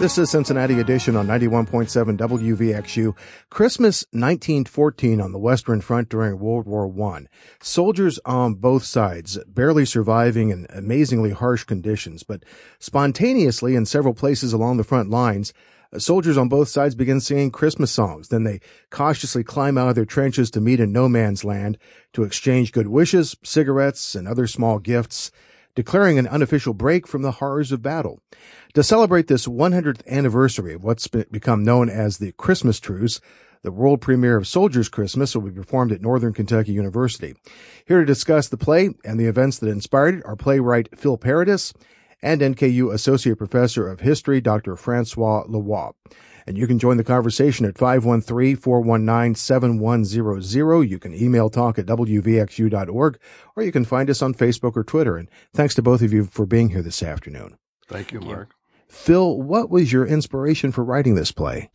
This is Cincinnati Edition on 91.7 WVXU. Christmas 1914 on the Western Front during World War I. Soldiers on both sides barely surviving in amazingly harsh conditions, but spontaneously in several places along the front lines, soldiers on both sides begin singing Christmas songs. Then they cautiously climb out of their trenches to meet in no man's land to exchange good wishes, cigarettes, and other small gifts, declaring an unofficial break from the horrors of battle. To celebrate this 100th anniversary of what's become known as the Christmas Truce, the world premiere of Soldiers Christmas will be performed at Northern Kentucky University. Here to discuss the play and the events that inspired it are playwright Phil Paradis and NKU Associate Professor of History Dr. Francois Leroy. And you can join the conversation at 513-419-7100. You can email talk at wvxu.org, or you can find us on Facebook or Twitter. And thanks to both of you for being here this afternoon. Thank you, Mark. Phil, what was your inspiration for writing this play?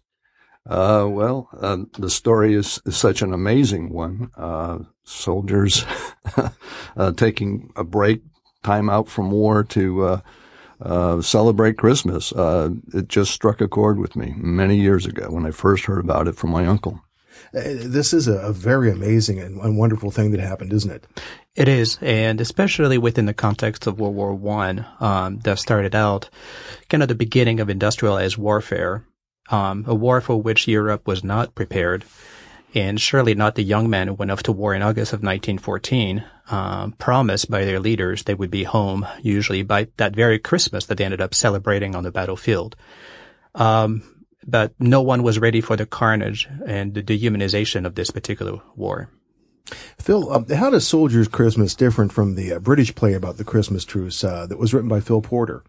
The story is such an amazing one. Soldiers taking a break, time out from war to celebrate Christmas. It just struck a chord with me many years ago when I first heard about it from my uncle. This is a very amazing and wonderful thing that happened, isn't it? It is, and especially within the context of World War I, that started out kind of the beginning of industrialized warfare, a war for which Europe was not prepared, and surely not the young men who went off to war in August of 1914, promised by their leaders they would be home usually by that very Christmas that they ended up celebrating on the battlefield. But no one was ready for the carnage and the dehumanization of this particular war. Phil, how does Soldiers Christmas different from the British play about the Christmas truce that was written by Phil Porter?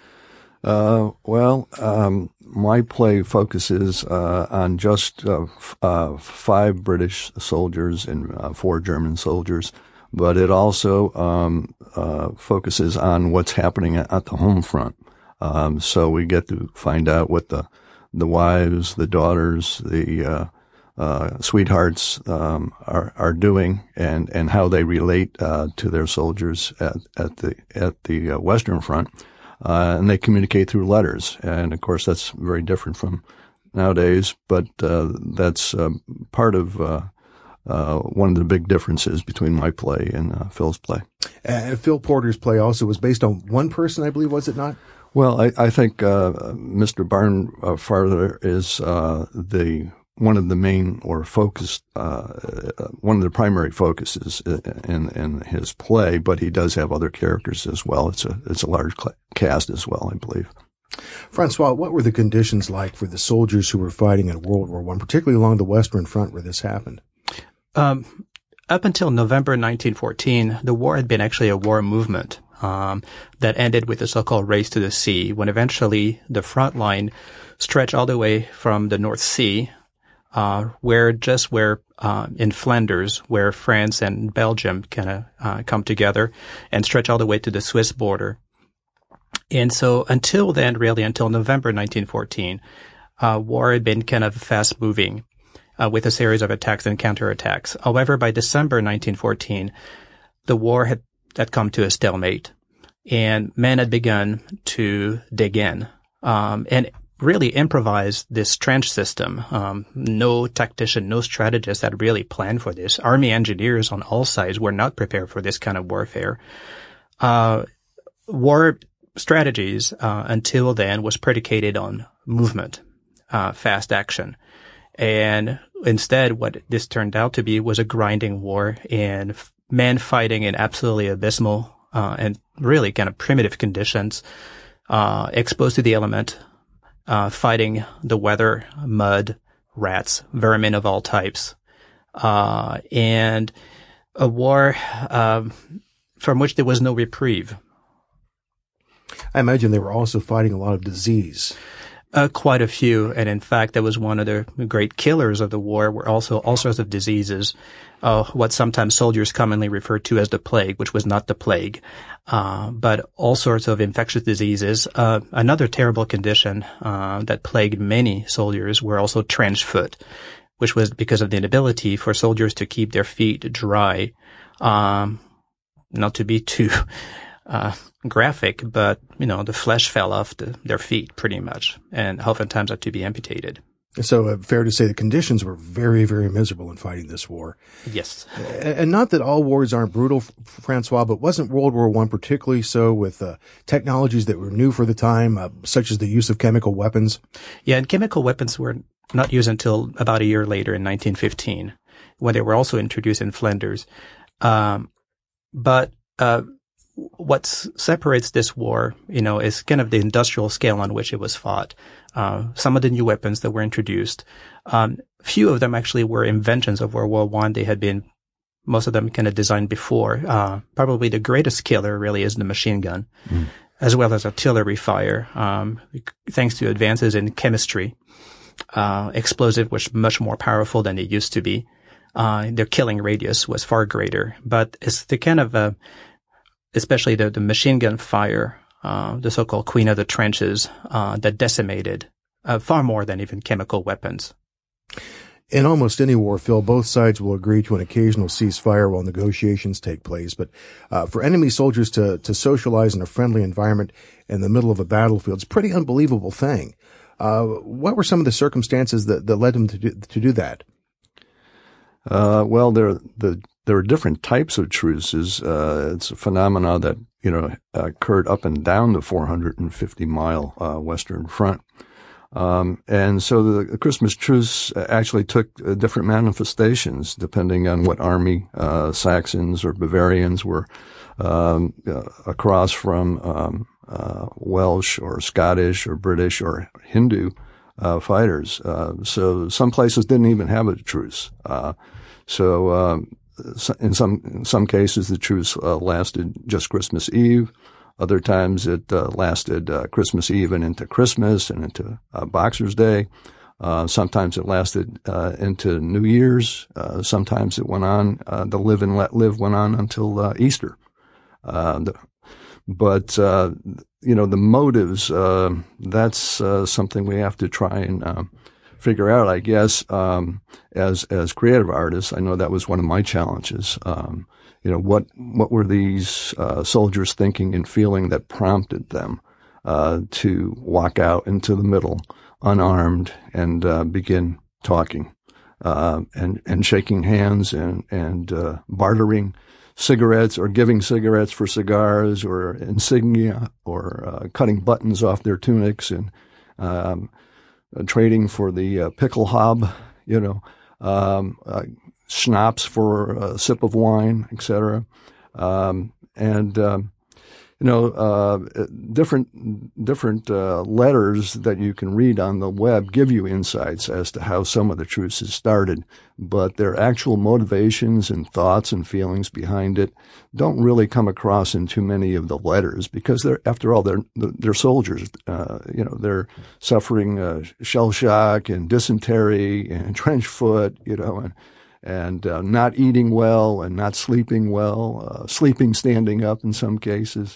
My play focuses on just 5 British soldiers and 4 German soldiers, but it also focuses on what's happening at the home front. So we get to find out what the wives, the daughters, the sweethearts are doing, and how they relate to their soldiers at the Western Front. And they communicate through letters. And of course, that's very different from nowadays, but that's part of one of the big differences between my play and Phil's play. Phil Porter's play also was based on one person, I believe, was it not? Well, I think Mr. Barnfather is one of the main or focused, one of the primary focuses in his play, but he does have other characters as well. It's a large cast as well, I believe. Francois, what were the conditions like for the soldiers who were fighting in World War I, particularly along the Western Front where this happened? Up until November 1914, the war had been actually a war movement that ended with the so-called Race to the Sea, when eventually the front line stretched all the way from the North Sea, where in Flanders, where France and Belgium kind of come together, and stretch all the way to the Swiss border. And so until then, really until November 1914, war had been kind of fast moving with a series of attacks and counterattacks. However, by December 1914, the war had come to a stalemate, and men had begun to dig in and really improvise this trench system. No tactician, no strategist had really planned for this. Army engineers on all sides were not prepared for this kind of warfare. War strategies until then was predicated on movement, fast action. And instead, what this turned out to be was a grinding war, and men fighting in absolutely abysmal and really kind of primitive conditions, exposed to the element, fighting the weather, mud, rats, vermin of all types, and a war from which there was no reprieve. I imagine they were also fighting a lot of disease. Quite a few, and in fact, that was one of the great killers of the war, were also all sorts of diseases, what sometimes soldiers commonly refer to as the plague, which was not the plague, but all sorts of infectious diseases. Another terrible condition that plagued many soldiers were also trench foot, which was because of the inability for soldiers to keep their feet dry. Not to be too graphic, but, the flesh fell off their feet pretty much, and oftentimes had to be amputated. So fair to say the conditions were very, very miserable in fighting this war. Yes. And not that all wars aren't brutal, Francois, but wasn't World War I particularly so with technologies that were new for the time, such as the use of chemical weapons? Yeah, and chemical weapons were not used until about a year later in 1915, when they were also introduced in Flanders. But what separates this war, is kind of the industrial scale on which it was fought. Some of the new weapons that were introduced, few of them actually were inventions of World War I. They had been, most of them kind of designed before. Probably the greatest killer really is the machine gun, as well as artillery fire, thanks to advances in chemistry. Explosive was much more powerful than it used to be. Their killing radius was far greater, but it's the kind of, especially the machine gun fire, the so-called Queen of the Trenches, that decimated far more than even chemical weapons. In almost any war, Phil, both sides will agree to an occasional ceasefire while negotiations take place. But for enemy soldiers to socialize in a friendly environment in the middle of a battlefield, it's a pretty unbelievable thing. What were some of the circumstances that led them to do that? Well, there are different types of truces. It's a phenomena that, occurred up and down the 450-mile Western Front. And so the Christmas truce actually took different manifestations depending on what army Saxons or Bavarians were across from Welsh or Scottish or British or Hindu fighters. So some places didn't even have a truce. In some cases, the truce lasted just Christmas Eve. Other times it lasted Christmas Eve and into Christmas and into Boxer's Day. Sometimes it lasted into New Year's. Sometimes it went on, the live and let live went on until Easter. But the motives, that's something we have to try and figure out, I guess, as creative artists. I know that was one of my challenges. What were these soldiers thinking and feeling that prompted them to walk out into the middle unarmed and begin talking and shaking hands and bartering cigarettes or giving cigarettes for cigars or insignia or cutting buttons off their tunics and trading for the pickle hob, schnapps for a sip of wine, etc. Different letters that you can read on the web give you insights as to how some of the truces started, but their actual motivations and thoughts and feelings behind it don't really come across in too many of the letters because after all, they're soldiers. They're suffering shell shock and dysentery and trench foot, and not eating well and not sleeping well, sleeping standing up in some cases.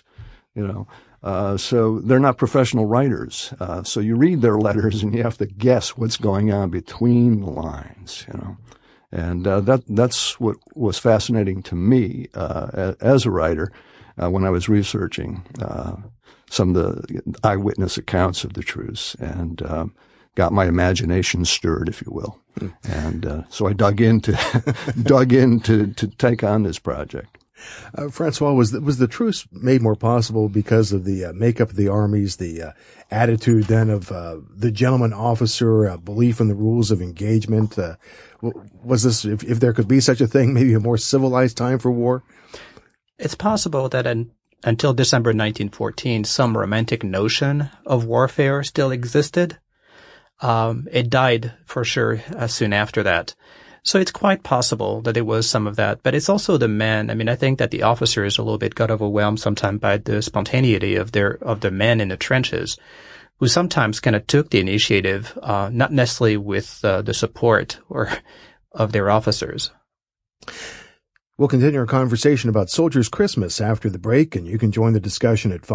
So they're not professional writers. So you read their letters and you have to guess what's going on between the lines, and that's what was fascinating to me as a writer when I was researching some of the eyewitness accounts of the truce and got my imagination stirred, if you will. And so I dug in to take on this project. Francois, was the truce made more possible because of the makeup of the armies, the attitude then of the gentleman officer, belief in the rules of engagement? Was this, if there could be such a thing, maybe a more civilized time for war? It's possible that until December 1914, some romantic notion of warfare still existed. It died for sure soon after that. So it's quite possible that it was some of that, but it's also the men. I mean, I think that the officers a little bit got overwhelmed sometimes by the spontaneity of the men in the trenches, who sometimes kind of took the initiative, not necessarily with the support of their officers. We'll continue our conversation about Soldiers' Christmas after the break, and you can join the discussion at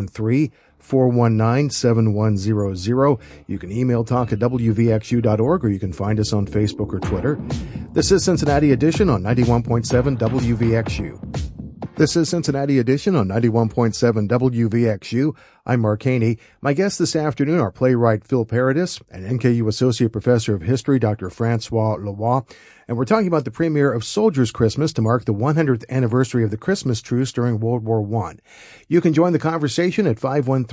513-419-7100. You can email talk@wvxu.org, or you can find us on Facebook or Twitter. This is Cincinnati Edition on 91.7 WVXU. This is Cincinnati Edition on 91.7 WVXU. I'm Mark Haney. My guests this afternoon are playwright Phil Paradis and NKU Associate Professor of History Dr. Francois Leroy. And we're talking about the premiere of Soldier's Christmas to mark the 100th anniversary of the Christmas truce during World War I. You can join the conversation at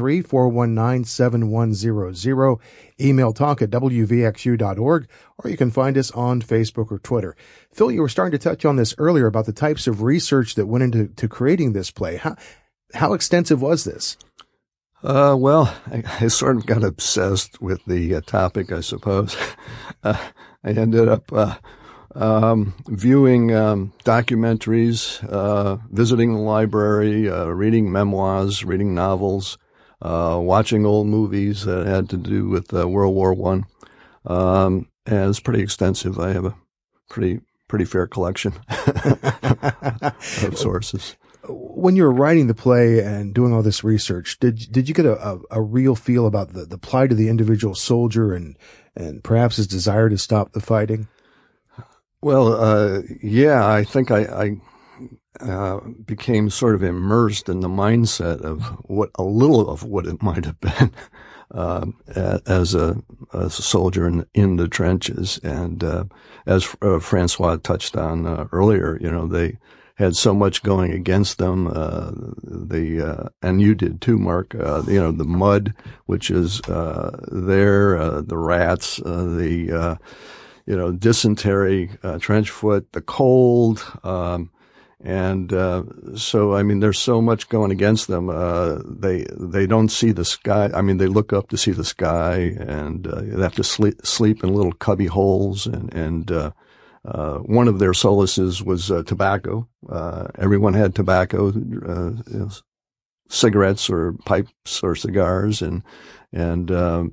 513-419-7100, email talk@wvxu.org, or you can find us on Facebook or Twitter. Phil, you were starting to touch on this earlier about the types of research that went into creating this play. How extensive was this? Well, I sort of got obsessed with the topic, I suppose. I ended up viewing documentaries, visiting the library, reading memoirs, reading novels, watching old movies that had to do with World War I. And it's pretty extensive. I have a pretty fair collection of sources. When you were writing the play and doing all this research, did you get a real feel about the plight of the individual soldier and perhaps his desire to stop the fighting? Well, yeah, I think I became sort of immersed in the mindset of a little of what it might have been as a soldier in the trenches. And as Francois touched on earlier, they had so much going against them. And you did too, Mark. The mud, which is the rats, dysentery, trench foot, the cold, so, I mean, there's so much going against them. They don't see the sky. I mean, they look up to see the sky, and they have to sleep in little cubby holes. And one of their solaces was tobacco. Everyone had tobacco, cigarettes or pipes or cigars, and a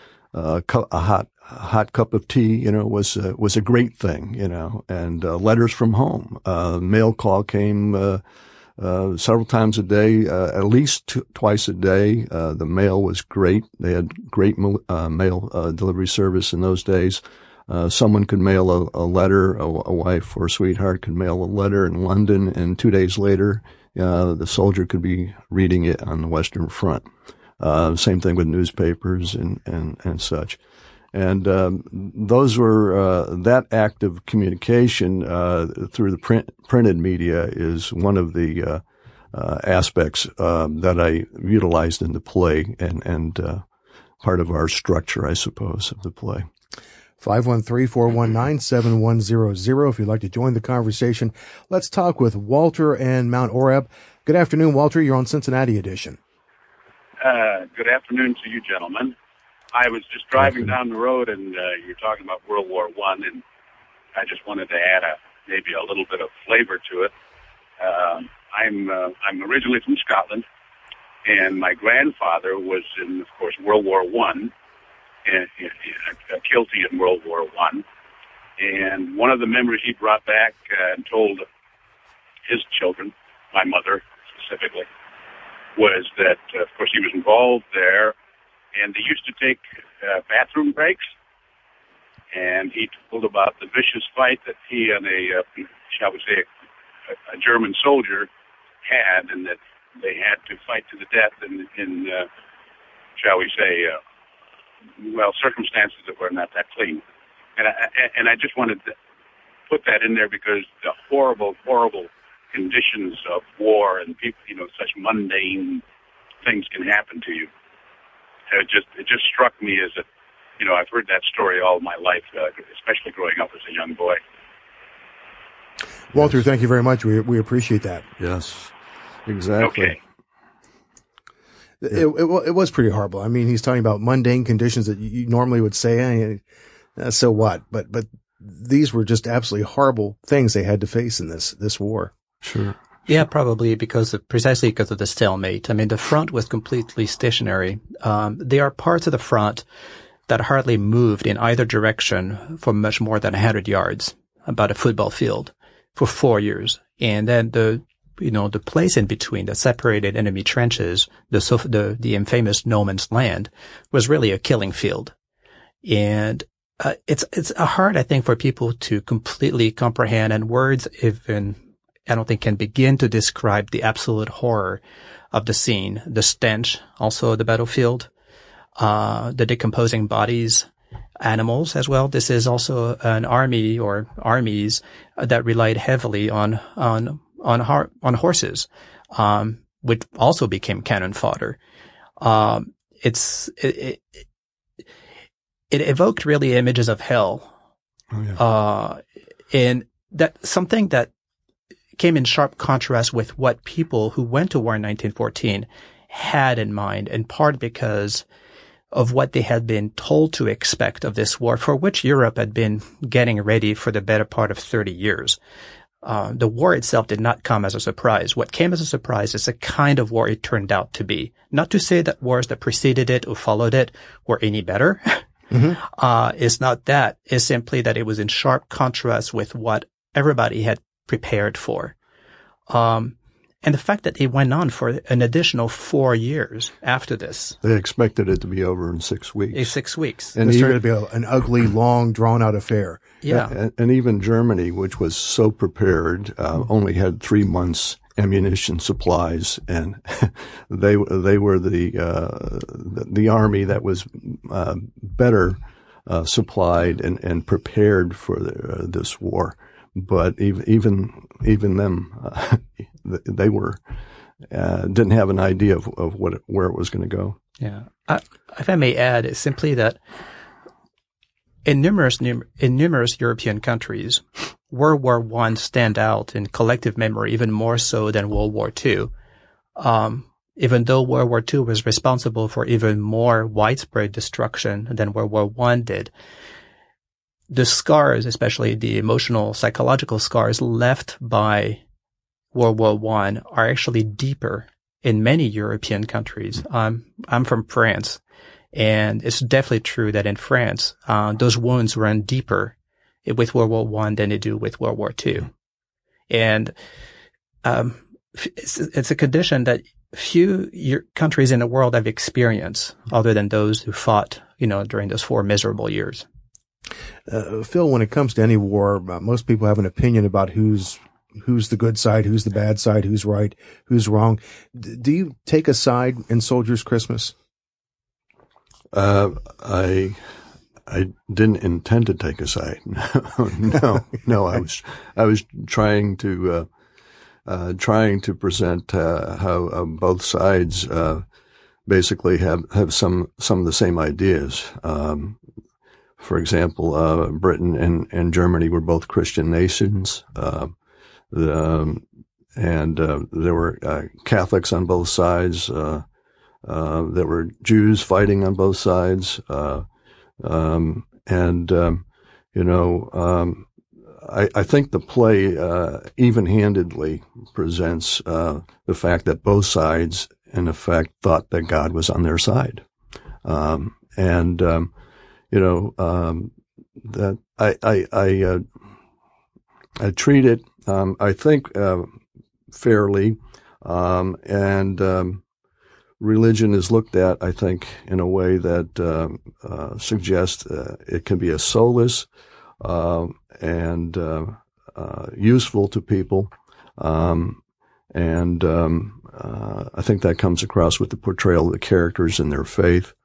hot cup of tea, was a great thing, and letters from home. Mail call came several times a day, at least twice a day. The mail was great. They had great mail delivery service in those days. Someone could mail a letter, a wife or a sweetheart could mail a letter in London, and 2 days later, the soldier could be reading it on the Western Front. Same thing with newspapers and such. And those were that act of communication through the printed media is one of the aspects that I utilized in the play and part of our structure, I suppose, of the play. 513-419-7100 if you'd like to join the conversation. Let's talk with Walter and Mount Orab. Good afternoon, Walter. You're on Cincinnati Edition. Good afternoon to you, gentlemen. I was just driving down the road, and you're talking about World War I, and I just wanted to add maybe a little bit of flavor to it. I'm originally from Scotland, and my grandfather was in, of course, World War I, and killed in World War I. And one of the memories he brought back and told his children, my mother specifically, was that, of course, he was involved there, and they used to take bathroom breaks, and he told about the vicious fight that he and a German soldier had, and that they had to fight to the death in circumstances that were not that clean. And I just wanted to put that in there because the horrible, horrible conditions of war and people, such mundane things can happen to you. It just struck me as I've heard that story all my life, especially growing up as a young boy. Walter, thank you very much. We appreciate that. Yes, exactly. Okay. It was pretty horrible. I mean, he's talking about mundane conditions that you normally would say, so what? But these were just absolutely horrible things they had to face in this war. Sure. Yeah, probably precisely because of the stalemate. I mean, the front was completely stationary. There are parts of the front that hardly moved in either direction for much more than 100 yards, about a football field, for 4 years. And then the place in between that separated enemy trenches, the infamous no man's land, was really a killing field. And it's hard, I think, for people to completely comprehend, and words even I don't think can begin to describe the absolute horror of the scene. The stench, also the battlefield, the decomposing bodies, animals as well. This is also an army or armies that relied heavily on horses, which also became cannon fodder. It evoked really images of hell. Oh, yeah. And that something that came in sharp contrast with what people who went to war in 1914 had in mind, in part because of what they had been told to expect of this war, for which Europe had been getting ready for the better part of 30 years. The war itself did not come as a surprise. What came as a surprise is the kind of war it turned out to be. Not to say that wars that preceded it or followed it were any better. Mm-hmm. It's not that. It's simply that it was in sharp contrast with what everybody had prepared for. And the fact that it went on for an additional 4 years after this. They expected it to be over in 6 weeks. In 6 weeks. And it started to be an ugly, long, drawn-out affair. Yeah. And even Germany, which was so prepared, only had 3 months ammunition supplies, and they were the army that was better supplied and prepared for this war. But even them, they were didn't have an idea of where it was going to go. Yeah, if I may add, it's simply that in numerous European countries, World War I stand out in collective memory even more so than World War II. Even though World War II was responsible for even more widespread destruction than World War I did, the scars, especially the emotional, psychological scars left by World War I, are actually deeper in many European countries. I'm from France, and it's definitely true that in France, those wounds run deeper with World War I than they do with World War II. And it's a condition that few countries in the world have experienced, other than those who fought, during those 4 miserable years. Phil, when it comes to any war, most people have an opinion about who's the good side, who's the bad side, who's right, who's wrong. Do you take a side in Soldiers Christmas? I didn't intend to take a side. No. I was trying to present how both sides basically have some of the same ideas. For example, Britain and Germany were both Christian nations, and there were Catholics on both sides. There were Jews fighting on both sides, I think the play even-handedly presents the fact that both sides, in effect, thought that God was on their side, that I treat it, I think, fairly, and religion is looked at, I think, in a way that suggests it can be a solace and useful to people, and I think that comes across with the portrayal of the characters and their faith.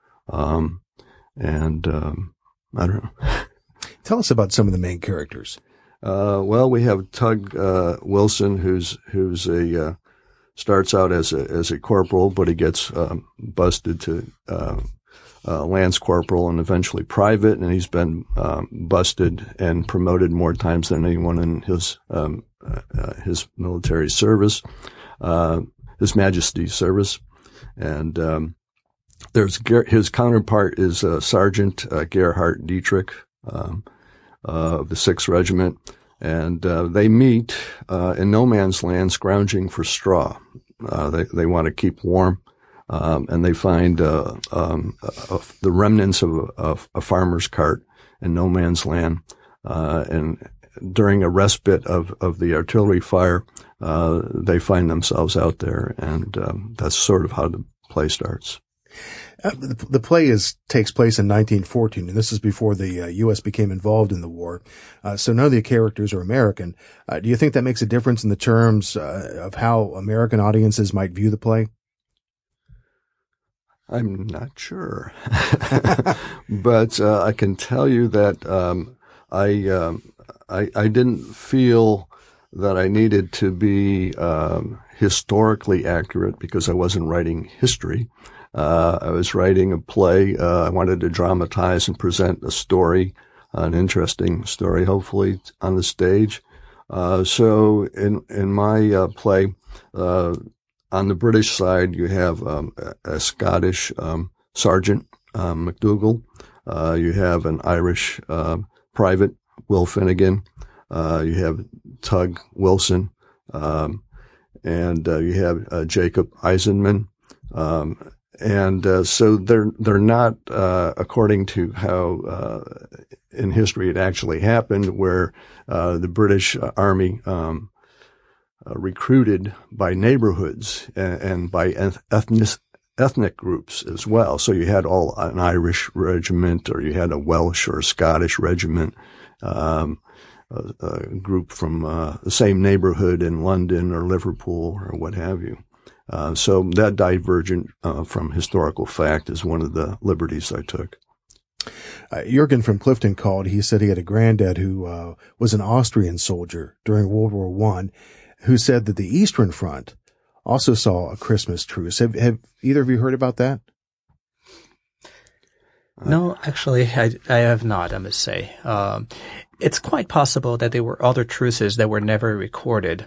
I don't know. Tell us about some of the main characters. Well, we have Tug Wilson, who's starts out as a corporal, but he gets busted to lance corporal and eventually private, and he's been busted and promoted more times than anyone in his military service, His Majesty's service, and there's his counterpart is Sergeant Gerhard Dietrich of the 6th Regiment, and they meet in no man's land, scrounging for straw. They want to keep warm, and they find the remnants of a farmer's cart in no man's land, and during a respite of the artillery fire, they find themselves out there, and that's sort of how the play starts. The play takes place in 1914, and this is before the U.S. became involved in the war. So none of the characters are American. Do you think that makes a difference in the terms of how American audiences might view the play? I'm not sure, but I can tell you that I didn't feel that I needed to be historically accurate because I wasn't writing history. I was writing a play. I wanted to dramatize and present a story, an interesting story, hopefully on the stage. So in my play, on the British side, you have a Scottish Sergeant MacDougall. You have an Irish private, Will Finnegan. You have Tug Wilson, and you have Jacob Eisenman. So they're not, according to how, in history it actually happened, where, the British Army, recruited by neighborhoods and by ethnic groups as well. So you had an Irish regiment, or you had a Welsh or a Scottish regiment, a group from, the same neighborhood in London or Liverpool or what have you. So that divergent from historical fact is one of the liberties I took. Jürgen from Clifton called. He said he had a granddad who was an Austrian soldier during World War I, who said that the Eastern Front also saw a Christmas truce. Have either of you heard about that? No, actually, I have not, I must say. It's quite possible that there were other truces that were never recorded.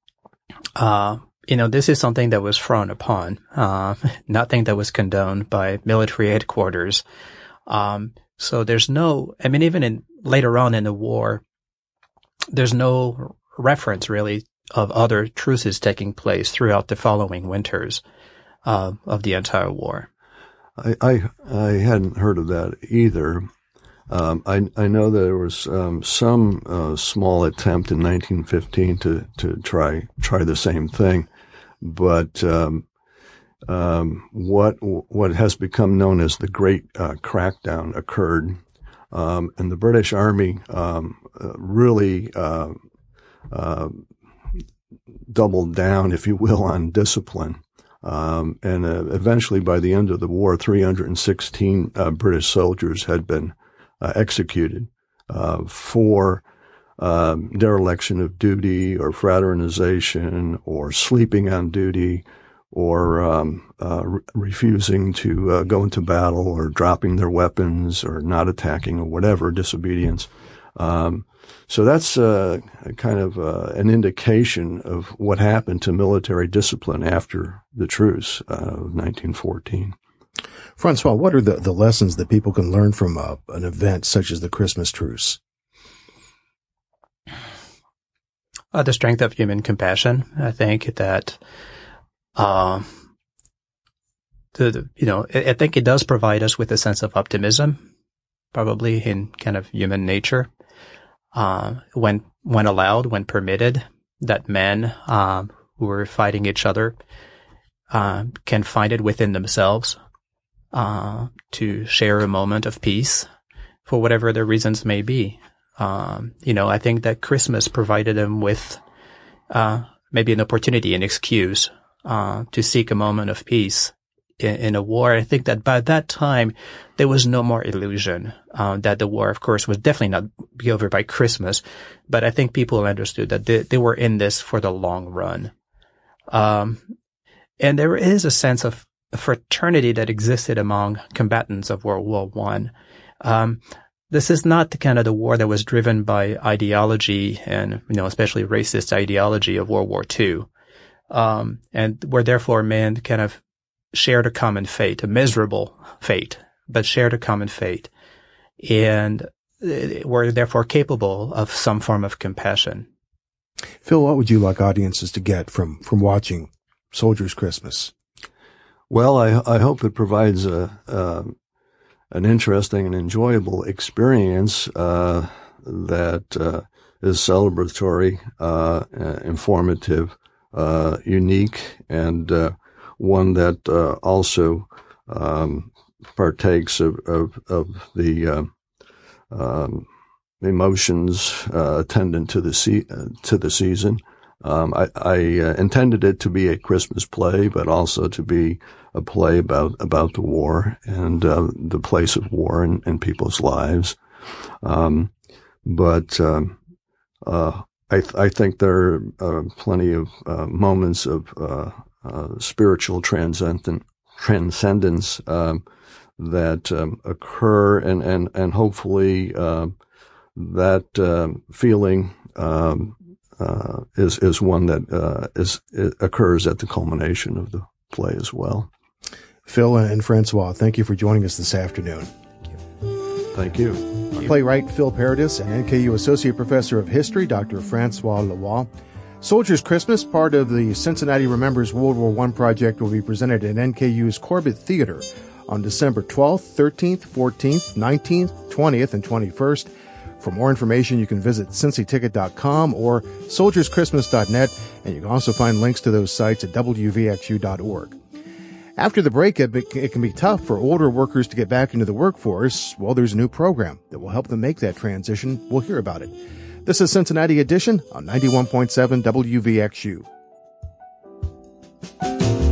This is something that was frowned upon, nothing that was condoned by military headquarters. So there's even later on in the war, there's no reference really of other truces taking place throughout the following winters, of the entire war. I hadn't heard of that either. I know there was some small attempt in 1915 to try the same thing, but what has become known as the Great Crackdown occurred, and the British Army really doubled down, if you will, on discipline. And eventually, by the end of the war, 316 British soldiers had been executed for dereliction of duty or fraternization or sleeping on duty or refusing to go into battle or dropping their weapons or not attacking or whatever, disobedience. So that's kind of an indication of what happened to military discipline after the truce of 1914. Francois, what are the lessons that people can learn from an event such as the Christmas truce? The strength of human compassion. I think that, I think it does provide us with a sense of optimism, probably in kind of human nature. When allowed, when permitted, that men, who are fighting each other, can find it within themselves, to share a moment of peace for whatever their reasons may be. I think that Christmas provided them with, maybe an opportunity, an excuse, to seek a moment of peace in a war. I think that by that time, there was no more illusion, that the war, of course, would definitely not be over by Christmas. But I think people understood that they were in this for the long run. And there is a sense of fraternity that existed among combatants of World War I. This is not the kind of the war that was driven by ideology and, especially racist ideology of World War II. And where therefore men kind of shared a common fate, a miserable fate, but shared a common fate, and were therefore capable of some form of compassion. Phil, what would you like audiences to get from watching Soldiers Christmas? Well, I hope it provides an interesting and enjoyable experience that is celebratory, informative, unique, and one that also partakes of the emotions attendant to the season. I intended it to be a Christmas play, but also to be a play about the war and the place of war in people's lives. But I think there are plenty of moments of spiritual transcendence that occur, and hopefully that feeling is one that occurs at the culmination of the play as well. Phil and Francois, thank you for joining us this afternoon. Thank you. Playwright Phil Paradis and NKU Associate Professor of History, Dr. Francois Lavoie. Soldiers Christmas, part of the Cincinnati Remembers World War I project, will be presented at NKU's Corbett Theater on December 12th, 13th, 14th, 19th, 20th, and 21st. For more information, you can visit cincyticket.com or soldierschristmas.net, and you can also find links to those sites at wvxu.org. After the break, it can be tough for older workers to get back into the workforce. Well, there's a new program that will help them make that transition. We'll hear about it. This is Cincinnati Edition on 91.7 WVXU.